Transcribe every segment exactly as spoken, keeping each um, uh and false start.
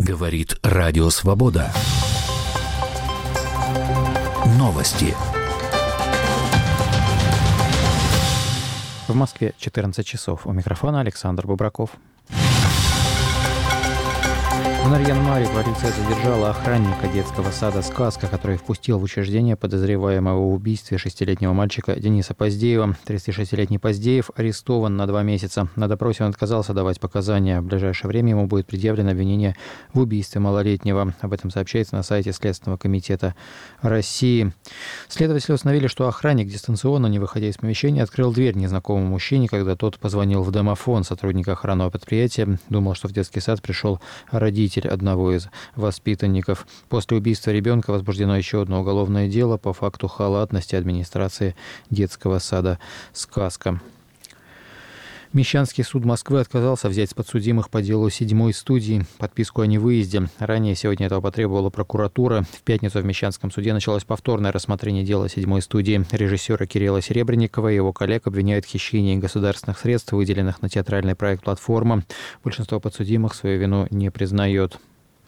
Говорит Радио Свобода. Новости. В Москве четырнадцать часов. У микрофона Александр Бубраков. В Нарьян-Маре полиция задержала охранника детского сада «Сказка», который впустил в учреждение подозреваемого в убийстве шестилетнего мальчика Дениса Поздеева. тридцатишестилетний Поздеев арестован на два месяца. На допросе он отказался давать показания. В ближайшее время ему будет предъявлено обвинение в убийстве малолетнего. Об этом сообщается на сайте Следственного комитета России. Следователи установили, что охранник, дистанционно, не выходя из помещения, открыл дверь незнакомому мужчине, когда тот позвонил в домофон. Сотрудник охранного предприятия думал, что в детский сад пришел родитель одного из воспитанников. После убийства ребенка возбуждено еще одно уголовное дело по факту халатности администрации детского сада «Сказка». Мещанский суд Москвы отказался взять с подсудимых по делу седьмой студии подписку о невыезде. Ранее сегодня этого потребовала прокуратура. В пятницу в Мещанском суде началось повторное рассмотрение дела седьмой студии. Режиссера Кирилла Серебренникова и его коллег обвиняют в хищении государственных средств, выделенных на театральный проект «Платформа». Большинство подсудимых свою вину не признает.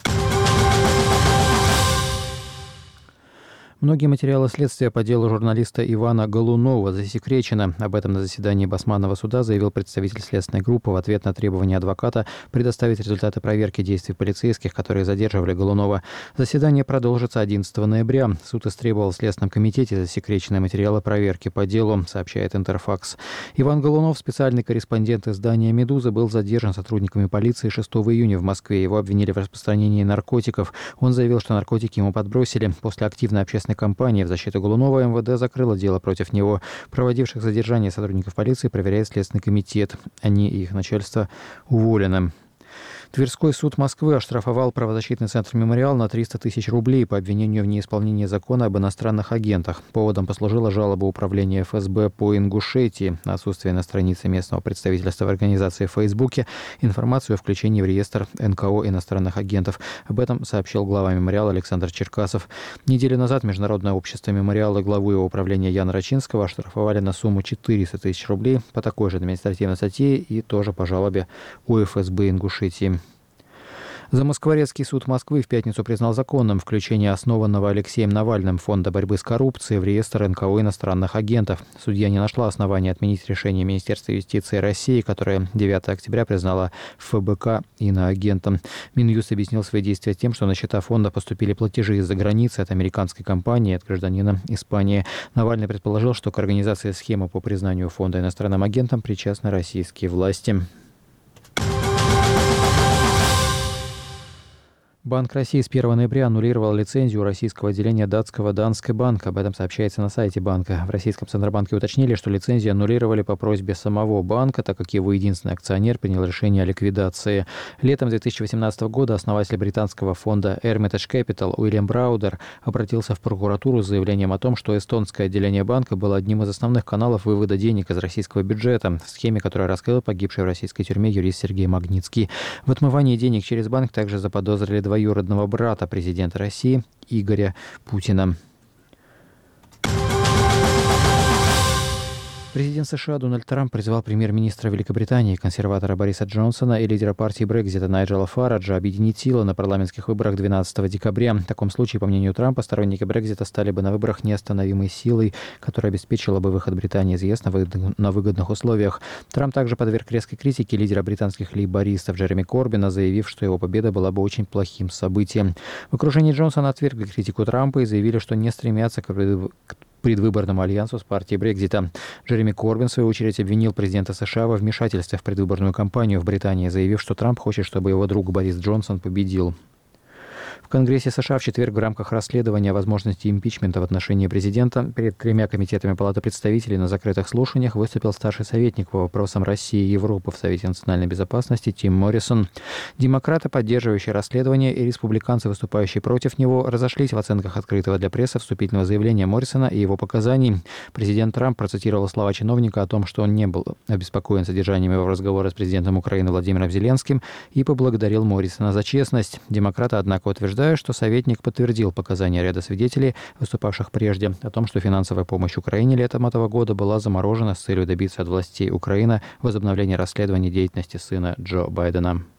Многие материалы следствия по делу журналиста Ивана Голунова засекречены. Об этом на заседании Басманного суда заявил представитель следственной группы в ответ на требование адвоката предоставить результаты проверки действий полицейских, которые задерживали Голунова. Заседание продолжится одиннадцатого ноября. Суд истребовал в Следственном комитете засекреченные материалы проверки по делу, сообщает Интерфакс. Иван Голунов, специальный корреспондент издания «Медуза», был задержан сотрудниками полиции шестого июня в Москве. Его обвинили в распространении наркотиков. Он заявил, что наркотики ему подбросили. После активной общественной кампании в защиту Голунова МВД закрыло дело против него. Проводивших задержание сотрудников полиции проверяет Следственный комитет. Они и их начальство уволены. Тверской суд Москвы оштрафовал правозащитный центр «Мемориал» на триста тысяч рублей по обвинению в неисполнении закона об иностранных агентах. Поводом послужила жалоба управления эф эс бэ по Ингушетии на отсутствие на странице местного представительства в организации в Фейсбуке информацию о включении в реестр эн ка о иностранных агентов. Об этом сообщил глава «Мемориала» Александр Черкасов. Неделю назад Международное общество «Мемориал» и главу его управления Яна Рачинского оштрафовали на сумму четыреста тысяч рублей по такой же административной статье и тоже по жалобе у эф эс бэ Ингушетии. Замоскворецкий суд Москвы в пятницу признал законным включение основанного Алексеем Навальным Фонда борьбы с коррупцией в реестр эн ка о иностранных агентов. Судья не нашла основания отменить решение Министерства юстиции России, которое девятого октября признало эф бэ ка иноагентом. Минюст объяснил свои действия тем, что на счета фонда поступили платежи из-за границы от американской компании и от гражданина Испании. Навальный предположил, что к организации схемы по признанию фонда иностранным агентом причастны российские власти. Банк России с первого ноября аннулировал лицензию российского отделения датского Danske Bank. Об этом сообщается на сайте банка. В российском Центробанке уточнили, что лицензию аннулировали по просьбе самого банка, так как его единственный акционер принял решение о ликвидации. Летом две тысячи восемнадцатого года основатель британского фонда Hermitage Capital Уильям Браудер обратился в прокуратуру с заявлением о том, что эстонское отделение банка было одним из основных каналов вывода денег из российского бюджета, в схеме, которую раскрыл погибший в российской тюрьме юрист Сергей Магнитский. В отмывании денег через банк также заподозрили два двоюродного брата президента России Игоря Путина. Президент США Дональд Трамп призвал премьер-министра Великобритании, консерватора Бориса Джонсона и лидера партии Брексита Найджела Фараджа объединить силы на парламентских выборах двенадцатого декабря. В таком случае, по мнению Трампа, сторонники Брексита стали бы на выборах неостановимой силой, которая обеспечила бы выход Британии из ЕС на выгодных условиях. Трамп также подверг резкой критике лидера британских лейбористов Джереми Корбина, заявив, что его победа была бы очень плохим событием. В окружении Джонсона отвергли критику Трампа и заявили, что не стремятся к предвыборному альянсу с партией Брексита. Джереми Корбин, в свою очередь, обвинил президента США во вмешательстве в предвыборную кампанию в Британии, заявив, что Трамп хочет, чтобы его друг Борис Джонсон победил. В Конгрессе США в четверг в рамках расследования о возможности импичмента в отношении президента перед тремя комитетами Палаты представителей на закрытых слушаниях выступил старший советник по вопросам России и Европы в Совете национальной безопасности Тим Моррисон. Демократы, поддерживающие расследование, и республиканцы, выступающие против него, разошлись в оценках открытого для прессы вступительного заявления Моррисона и его показаний. Президент Трамп процитировал слова чиновника о том, что он не был обеспокоен содержанием его разговора с президентом Украины Владимиром Зеленским, и поблагодарил Моррисона за честность. Демократы, однако, утверждают, что советник подтвердил показания ряда свидетелей, выступавших прежде, о том, что финансовая помощь Украине летом этого года была заморожена с целью добиться от властей Украины возобновления расследования деятельности сына Джо Байдена.